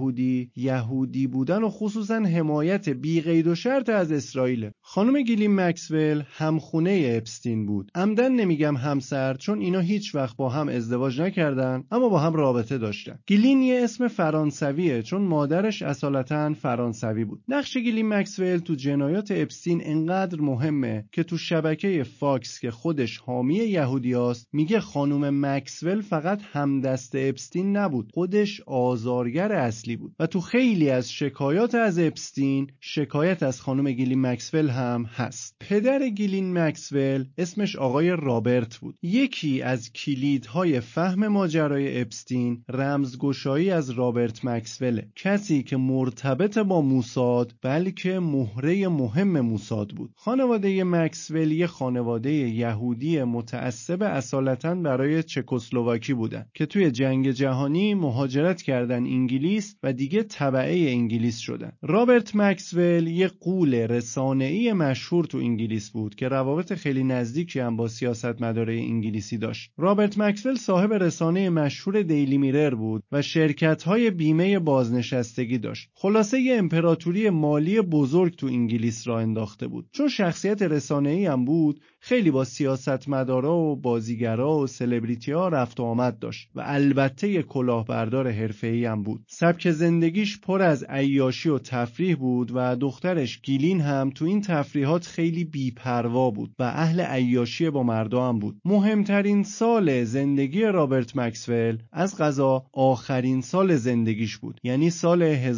یهودی بودن و خصوصا حمایت بی قید و شرط از اسرائیل. خانم گیلین مکسول همخونه اپستین بود. عمدن نمیگم همسر، چون اینا هیچ وقت با هم ازدواج نکردن، اما با هم رابطه داشتن. گیلین یه اسم فرانسویه چون مادرش اصالتاً فرانسوی بود. نقش گیلین مکسول تو جنایات اپستین انقدر مهمه که تو شبکه فاکس که خودش حامی یهودیاست میگه خانم مکسول فقط همدست اپستین نبود، خودش آزارگر اصلی بود. و تو خیلی از شکایات از اپستین شکایت از خانم گیلین مکسول هم هست. پدر گیلین مکسول اسمش آقای رابرت بود. یکی از کلیدهای فهم ماجرای اپستین رمزگشایی از رابرت مکسوله، کسی که مرتبط با موساد بلکه مهره مهم موساد بود. خانواده مکسول یه خانواده یهودی متعصب اصالتاً برای چکسلواکی بودن که توی جنگ جهانی مهاجرت کردن انگلیس و دیگه تبعه انگلیس شدن. رابرت مکسول یه غول رسانه‌ای رسانه‌ای مشهور تو انگلیس بود که روابط خیلی نزدیکی هم با سیاستمدارای انگلیسی داشت. رابرت مکسول صاحب رسانه مشهور دیلی میرر بود و شرکت‌های بیمه بازنشستگی داشت. خلاصه یه امپراتوری مالی بزرگ تو انگلیس را انداخته بود. چون شخصیت رسانه‌ای هم بود، خیلی با سیاستمدارا و بازیگرا و سلبریتی‌ها رفت و آمد داشت و البته یک کلاهبردار حرفه‌ای هم بود. سبک زندگیش پر از عیاشی و تفریح بود و دخترش گیلین هم تو این تفریحات خیلی بی‌پروا بود و اهل عیاشی با مردا هم بود. مهمترین سال زندگی رابرت مکسول از قضا آخرین سال زندگیش بود، یعنی سال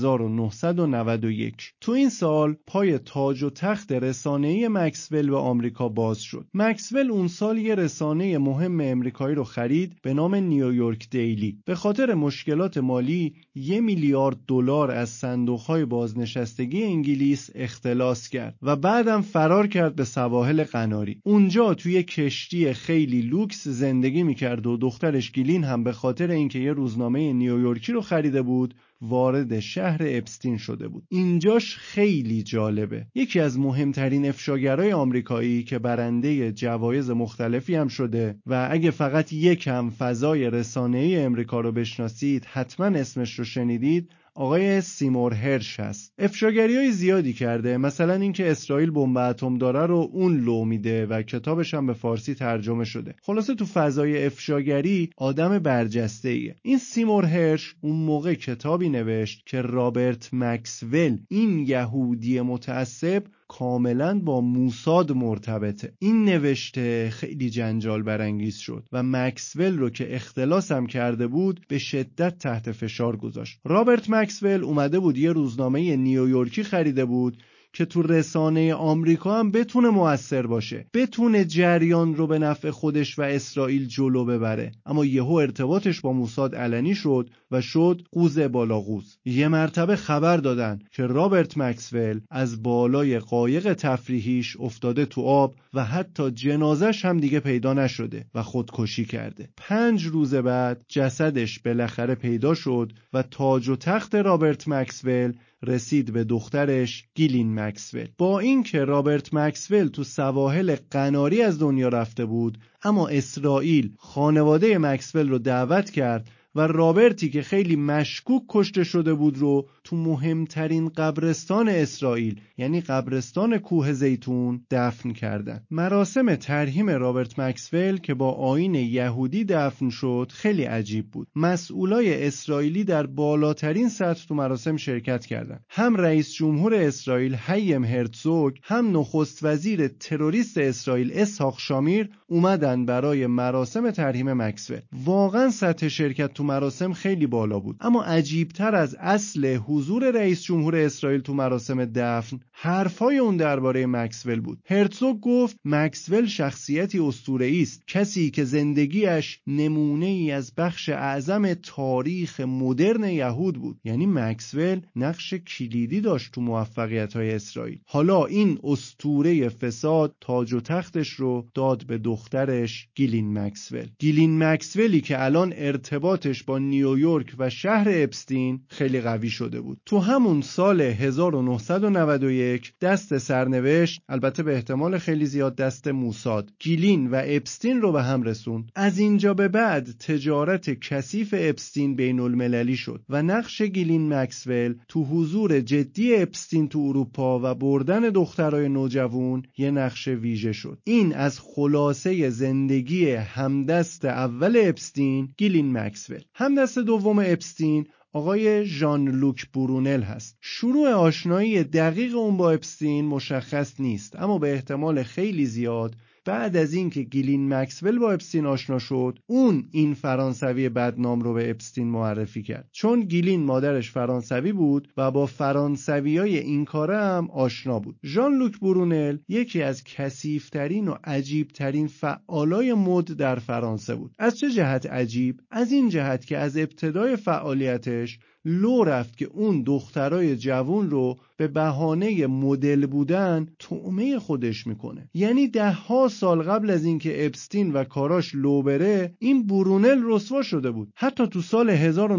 1991. تو این سال پای تاج و تخت رسانه‌ای مکسول به آمریکا باز شد. مکسول اون سال یه رسانه مهم امریکایی رو خرید به نام نیویورک دیلی. به خاطر مشکلات مالی $1 میلیارد از صندوق‌های بازنشستگی انگلیس اختلاس کرد و بعدم فرار کرد به سواحل قناری. اونجا توی کشتی خیلی لوکس زندگی می‌کرد و دخترش گیلین هم به خاطر اینکه یه روزنامه نیویورکی رو خریده بود وارد شهر اپستین شده بود. اینجاش خیلی جالبه. یکی از مهمترین افشاگرای آمریکایی که برنده جوایز مختلفی هم شده و اگه فقط یکم فضای رسانه‌ای امریکا رو بشناسید حتما اسمش رو شنیدید، آقای سیمور هرش هست. افشاگری‌های زیادی کرده، مثلا اینکه اسرائیل بمب اتم داره رو اون لو میده و کتابش هم به فارسی ترجمه شده. خلاصه تو فضای افشاگری آدم برجسته‌ایه. این سیمور هرش اون موقع کتابی نوشت که رابرت مکسول، این یهودی متعصب، کاملا با موساد مرتبطه. این نوشته خیلی جنجال برانگیز شد و مکسول رو که اختلاس هم کرده بود به شدت تحت فشار گذاشت. رابرت مکسول اومده بود یه روزنامه نیویورکی خریده بود که تو رسانه آمریکا هم بتونه مؤثر باشه، بتونه جریان رو به نفع خودش و اسرائیل جلو ببره. اما یهو ارتباطش با موساد علنی شد و شد قوز بالا قوز. یه مرتبه خبر دادن که رابرت مکسول از بالای قایق تفریحیش افتاده تو آب و حتی جنازش هم دیگه پیدا نشده و خودکشی کرده. 5 روز بعد جسدش بالاخره پیدا شد و تاج و تخت رابرت مکسول رسید به دخترش گیلین مکسول. با اینکه رابرت مکسول تو سواحل قناری از دنیا رفته بود، اما اسرائیل خانواده مکسول رو دعوت کرد و رابرتی که خیلی مشکوک کشته شده بود رو تو مهمترین قبرستان اسرائیل، یعنی قبرستان کوه زیتون، دفن کردن. مراسم ترحیم رابرت مکسول که با آیین یهودی دفن شد خیلی عجیب بود. مسئولای اسرائیلی در بالاترین سطح تو مراسم شرکت کردند. هم رئیس جمهور اسرائیل هایم هرتزوگ، هم نخست وزیر تروریست اسرائیل اسحاق شامیر اومدن برای مراسم ترحیم مکسول. واقعا سطح شرکت تو مراسم خیلی بالا بود. اما عجیبتر از اصل حضور رئیس جمهور اسرائیل تو مراسم دفن، حرفای اون درباره مکسول بود. هرتزوگ گفت مکسول شخصیتی اسطوره‌ای است، کسی که زندگیش نمونه‌ای از بخش اعظم تاریخ مدرن یهود بود. یعنی مکسول نقش کلیدی داشت تو موفقیت‌های اسرائیل. حالا این اسطوره فساد تاج و تختش رو داد به دخترش گیلین مکسول. گیلین مکسولی که الان ارتباطش با نیویورک و شهر اپستین خیلی قوی شده بود. تو همون سال 1991 دست سرنوشت، البته به احتمال خیلی زیاد دست موساد، گیلین و اپستین رو به هم رسوند. از اینجا به بعد تجارت کثیف اپستین بین المللی شد و نقش گیلین مکسول تو حضور جدی اپستین تو اروپا و بردن دخترای نوجوان یه نقش ویژه شد. این از خلاصه زندگی همدست اول اپستین، گیلین مکسول. همدست دوم اپستین آقای ژان لوک برونل هست. شروع آشنایی دقیق اون با اپستین مشخص نیست، اما به احتمال خیلی زیاد بعد از اینکه گیلین مکسول با اپستین آشنا شد، اون این فرانسوی بدنام رو به اپستین معرفی کرد. چون گیلین مادرش فرانسوی بود و با فرانسویای این کاره هم آشنا بود. ژان لوک برونل یکی از کثیف‌ترین و عجیب‌ترین فعالای مد در فرانسه بود. از چه جهت عجیب؟ از این جهت که از ابتدای فعالیتش لو رفت که اون دخترای جوون رو به بهانه مدل بودن طعمه خودش میکنه. یعنی 10 سال قبل از اینکه اپستین و کاراش لو بره، این برونل رسوا شده بود. حتی تو سال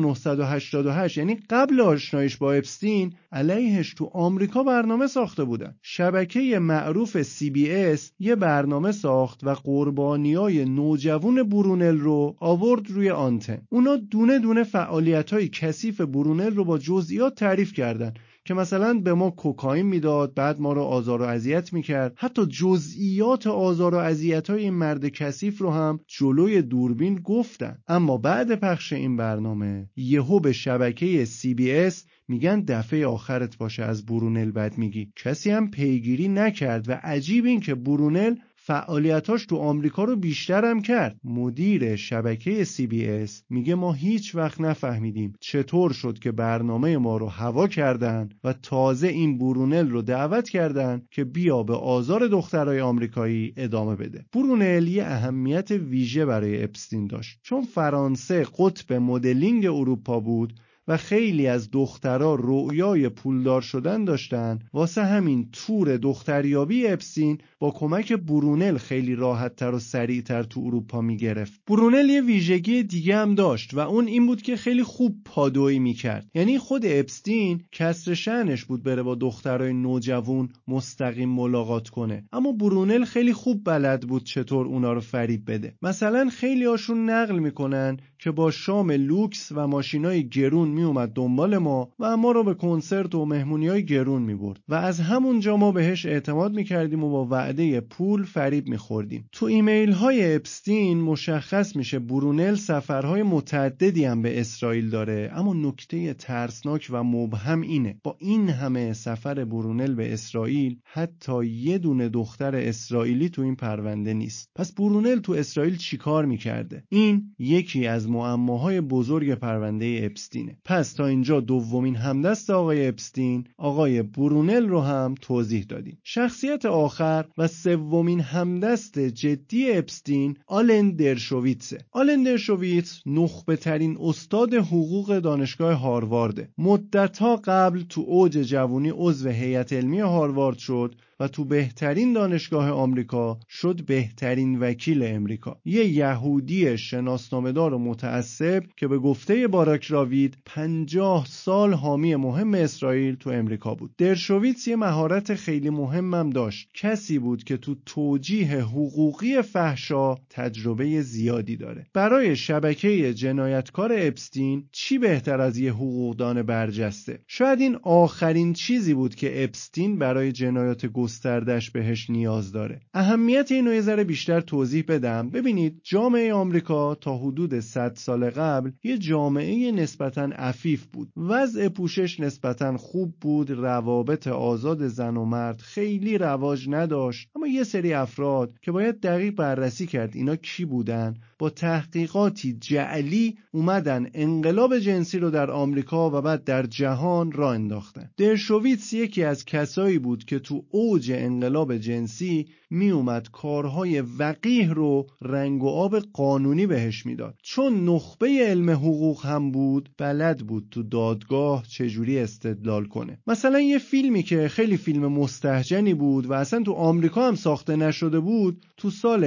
1988 یعنی قبل آشناییش با اپستین علیهش تو آمریکا برنامه ساخته بودن. شبکه معروف CBS یه برنامه ساخت و قربانیای نوجوان برونل رو آورد روی آنتن. اونا دونه دونه فعالیت‌های کثیف برونل رو با جزئیات تعریف کردن که مثلا به ما کوکائین میداد، بعد ما رو آزار و اذیت میکرد. حتی جزئیات آزار و اذیت‌های این مرد کثیف رو هم جلوی دوربین گفتن. اما بعد پخش این برنامه یهو به شبکه CBS میگن دفعه آخرت باشه از برونل بد میگی. کسی هم پیگیری نکرد و عجیب این که برونل فعالیتاش تو آمریکا رو بیشتر هم کرد. مدیر شبکه CBS میگه ما هیچ وقت نفهمیدیم چطور شد که برنامه ما رو هوا کردن و تازه این برونل رو دعوت کردن که بیا به آزار دخترای آمریکایی ادامه بده. برونل یه اهمیت ویژه برای اپستین داشت، چون فرانسه قطب مدلینگ اروپا بود و خیلی از دخترها رؤیای پولدار شدن داشتن. واسه همین تور دختریابی اپستین با کمک برونل خیلی راحت‌تر و سریع‌تر تو اروپا میگرفت. برونل یه ویژگی دیگه هم داشت و اون این بود که خیلی خوب پادویی میکرد. یعنی خود اپستین کسر شأنش بود بره با دخترای نوجوان مستقیم ملاقات کنه، اما برونل خیلی خوب بلد بود چطور اونا رو فریب بده. مثلا خیلی هاشون نقل میکنن که با شام لوکس و ماشینای گرون می اومد دنبال ما و ما رو به کنسرت و مهمونیای گرون می برد و از همونجا ما بهش اعتماد می کردیم و با وعده پول فریب می خوردیم. تو ایمیل های اپستین مشخص میشه برونل سفرهای متعددی هم به اسرائیل داره، اما نکته ترسناک و مبهم اینه با این همه سفر برونل به اسرائیل حتی یه دونه دختر اسرائیلی تو این پرونده نیست. پس برونل تو اسرائیل چیکار میکرده؟ این یکی از معماهای بزرگ پرونده اپستینه. پس تا اینجا دومین همدست آقای اپستین، آقای برونل رو هم توضیح دادیم. شخصیت آخر و سومین همدست جدی اپستین آلن درشویتسه. آلن درشویتس نخبه ترین استاد حقوق دانشگاه هاروارده. مدت‌ها قبل تو اوج جوانی عضو هیئت علمی هاروارد شد و تو بهترین دانشگاه آمریکا شد بهترین وکیل امریکا. یه یهودی شناسنامه‌دار و متعصب که به گفته باراک راوید 50 سال حامی مهم اسرائیل تو امریکا بود. درشویتس یه مهارت خیلی مهمم داشت. کسی بود که تو توجیه حقوقی فحشا تجربه زیادی داره. برای شبکه جنایتکار اپستین چی بهتر از یه حقوقدان برجسته؟ شاید این آخرین چیزی بود که اپستین برای جنایات گستردش بهش نیاز داره. اهمیت اینو یه ذره بیشتر توضیح بدم. ببینید جامعه آمریکا تا حدود 100 سال قبل یه جامعه نسبتاً عفیف بود. وضع پوشش نسبتاً خوب بود، روابط آزاد زن و مرد خیلی رواج نداشت، اما یه سری افراد که باید دقیق بررسی کرد اینا کی بودن، با تحقیقاتی جعلی اومدن انقلاب جنسی رو در آمریکا و بعد در جهان راه انداختن. درشویتس یکی از کسایی بود که تو اوج انقلاب جنسی می اومد کارهای وقیح رو رنگ و آب قانونی بهش میداد. چون نخبه علم حقوق هم بود، بلد بود تو دادگاه چجوری استدلال کنه. مثلا یه فیلمی که خیلی فیلم مستهجنی بود و اصلا تو آمریکا هم ساخته نشده بود، تو سال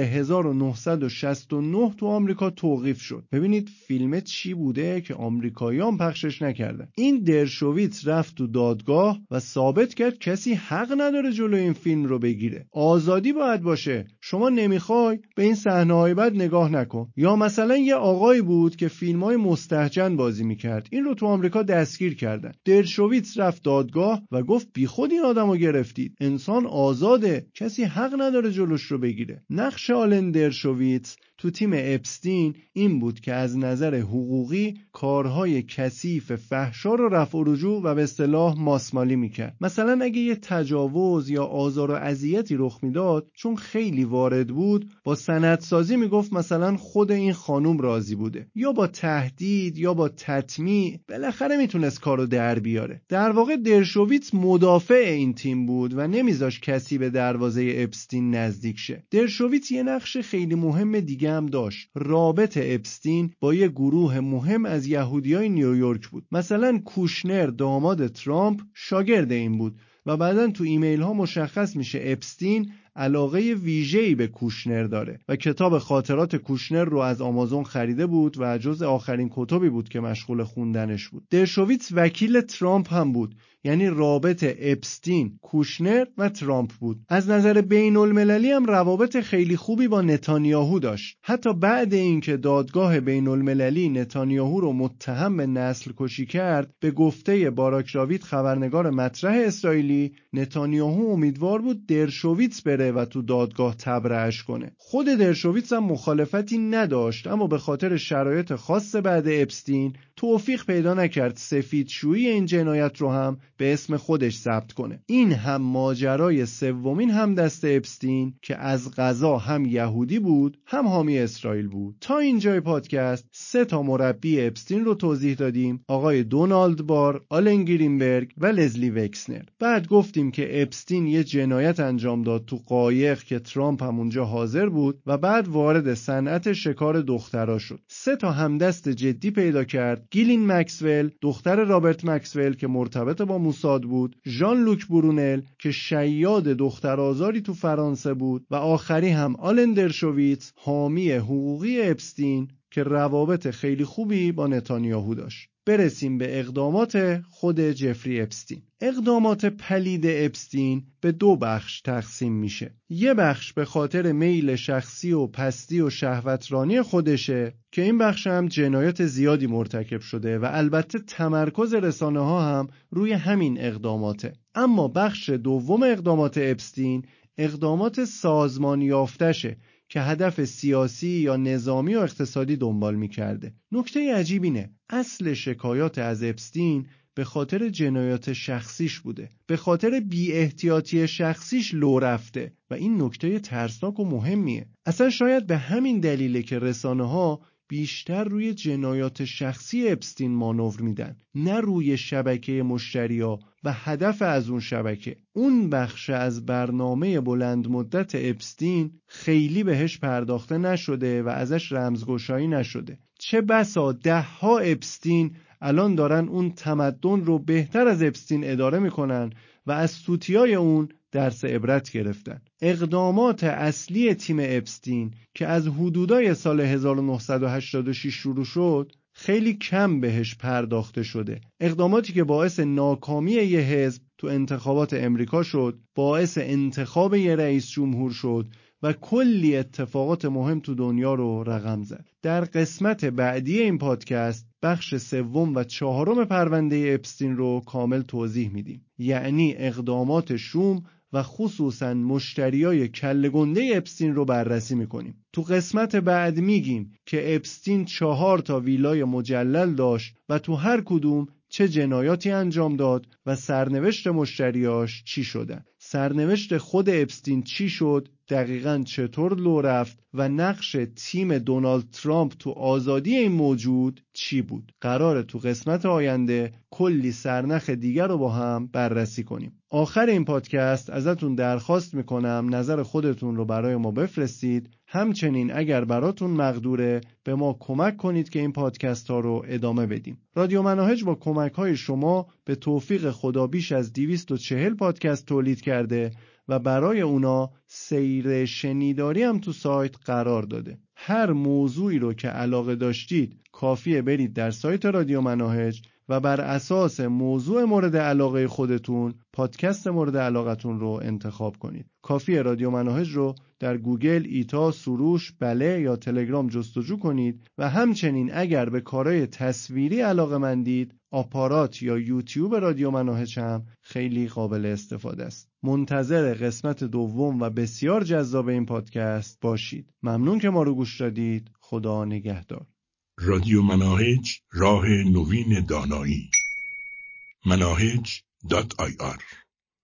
1969 تو آمریکا توقیف شد. ببینید فیلم چی بوده که آمریکاییان پخشش نکردن. این درشویتس رفت تو دادگاه و ثابت کرد کسی حق نداره جلوی این فیلم رو بگیره. آزادی باید باشه. شما نمیخوای به این صحنه‌های بعد نگاه نکن. یا مثلا یه آقایی بود که فیلم‌های مستهجن بازی میکرد. این رو تو آمریکا دستگیر کردن. درشویتس رفت دادگاه و گفت بیخود این آدمو گرفتید. انسان آزاده. کسی حق نداره جلوش رو بگیره. نقش آلن درشویتس تو تیم اپستین این بود که از نظر حقوقی کارهای کثیف فحشا رو رفع و رجوع و به اصطلاح ماسمالی میکرد. مثلا اگه یه تجاوز یا آزار و اذیتی رخ میداد، چون خیلی وارد بود، با سندسازی میگفت مثلا خود این خانوم راضی بوده، یا با تهدید یا با تطمیع بالاخره میتونست کارو در بیاره. در واقع درشویتس مدافع این تیم بود و نمیذاش کسی به دروازه اپستین نزدیک شه. درشویتس یه نقش خیلی مهم دیگه هم داشت. رابط اپستین با یه گروه مهم از یهودیای نیویورک بود. مثلا کوشنر داماد ترامپ شاگرد این بود و بعدن تو ایمیل ها مشخص میشه اپستین علاقه ویژه‌ای به کوشنر داره و کتاب خاطرات کوشنر رو از آمازون خریده بود و جز آخرین کتابی بود که مشغول خوندنش بود. درشویتس وکیل ترامپ هم بود، یعنی رابط اپستین، کوشنر و ترامپ بود. از نظر بین المللی هم روابط خیلی خوبی با نتانیاهو داشت. حتی بعد اینکه دادگاه بین المللی نتانیاهو رو متهم به نسل کشی کرد، به گفته باراک راوید خبرنگار مطرح اسرائیلی، نتانیاهو امیدوار بود درشویتس بره و تو دادگاه تبرئه‌اش کنه. خود درشویتس هم مخالفتی نداشت، اما به خاطر شرایط خاص بعد اپستین توفیق پیدا نکرد سفیدشویی این جنایت رو هم به اسم خودش ثبت کنه. این هم ماجرای سومین همدست اپستین که از قضا هم یهودی بود هم حامی اسرائیل بود. تا اینجای پادکست 3 مربی اپستین رو توضیح دادیم: آقای دونالد بار، آلن گرینبرگ و لزلی وکسنر. بعد گفتیم که اپستین یه جنایت انجام داد تو قایق که ترامپ هم اونجا حاضر بود و بعد وارد صنعت شکار دخترها شد. 3 همدست جدی پیدا کرد: گیلین مکسول، دختر رابرت مکسول که مرتبط با موساد بود، ژان لوک برونل که شیاد دخترآزاری تو فرانسه بود و آخری هم آلن درشویتس، حامی حقوقی اپستین که روابط خیلی خوبی با نتانیاهو داشت. برسیم به اقدامات خود جفری اپستین. اقدامات پلید اپستین به 2 بخش تقسیم میشه. یه بخش به خاطر میل شخصی و پستی و شهوترانی خودشه که این بخش هم جنایات زیادی مرتکب شده و البته تمرکز رسانه ها هم روی همین اقداماته. اما بخش دوم اقدامات اپستین اقدامات سازمان یافتشه که هدف سیاسی یا نظامی و اقتصادی دنبال می‌کرده. نکته عجیب اینه اصل شکایات از اپستین به خاطر جنایات شخصیش بوده. به خاطر بی احتیاطی شخصیش لو رفته و این نکته ترسناک و مهمیه. اصلا شاید به همین دلیله که رسانه‌ها بیشتر روی جنایات شخصی اپستین مانور میدن، نه روی شبکه مشتریا و هدف از اون شبکه. اون بخش از برنامه بلند مدت اپستین خیلی بهش پرداخته نشده و ازش رمزگشایی نشده. چه بسا 10 اپستین الان دارن اون تمدن رو بهتر از اپستین اداره میکنن و از سوتیای اون درس عبرت گرفتن. اقدامات اصلی تیم اپستین که از حدودای سال 1986 شروع شد خیلی کم بهش پرداخته شده. اقداماتی که باعث ناکامی یه حزب تو انتخابات امریکا شد، باعث انتخاب یه رئیس جمهور شد و کلی اتفاقات مهم تو دنیا رو رقم زد. در قسمت بعدی این پادکست بخش 3 و 4 پرونده اپستین رو کامل توضیح میدیم، یعنی اقدامات شوم و خصوصاً مشتریای کله گنده اپستین رو بررسی میکنیم. تو قسمت بعد میگیم که اپستین 4 ویلای مجلل داشت و تو هر کدوم چه جنایاتی انجام داد و سرنوشت مشتریاش چی شدن. سرنوشت خود اپستین چی شد، دقیقاً چطور لو رفت و نقش تیم دونالد ترامپ تو آزادی این موجود چی بود. قراره تو قسمت آینده کلی سرنخ دیگر رو با هم بررسی کنیم. آخر این پادکست ازتون درخواست میکنم نظر خودتون رو برای ما بفرستید. همچنین اگر براتون مقدوره به ما کمک کنید که این پادکست ها رو ادامه بدیم. رادیو مناهج با کمک های شما به توفیق خدا بیش از 240 پادکست تولید کرده و برای اونا سیر شنیداری هم تو سایت قرار داده. هر موضوعی رو که علاقه داشتید کافیه برید در سایت رادیو مناهج و بر اساس موضوع مورد علاقه خودتون پادکست مورد علاقتون رو انتخاب کنید. کافیه رادیو مناهج رو در گوگل، ایتا، سروش، بله یا تلگرام جستجو کنید و همچنین اگر به کارهای تصویری علاقه‌مندید آپارات یا یوتیوب رادیو مناهج هم خیلی قابل استفاده است. منتظر قسمت 2 و بسیار جذاب این پادکست باشید. ممنون که ما رو گوش دادید. خدا نگهدار. رادیو مناهج، راه نوین دانایی. manahej.ir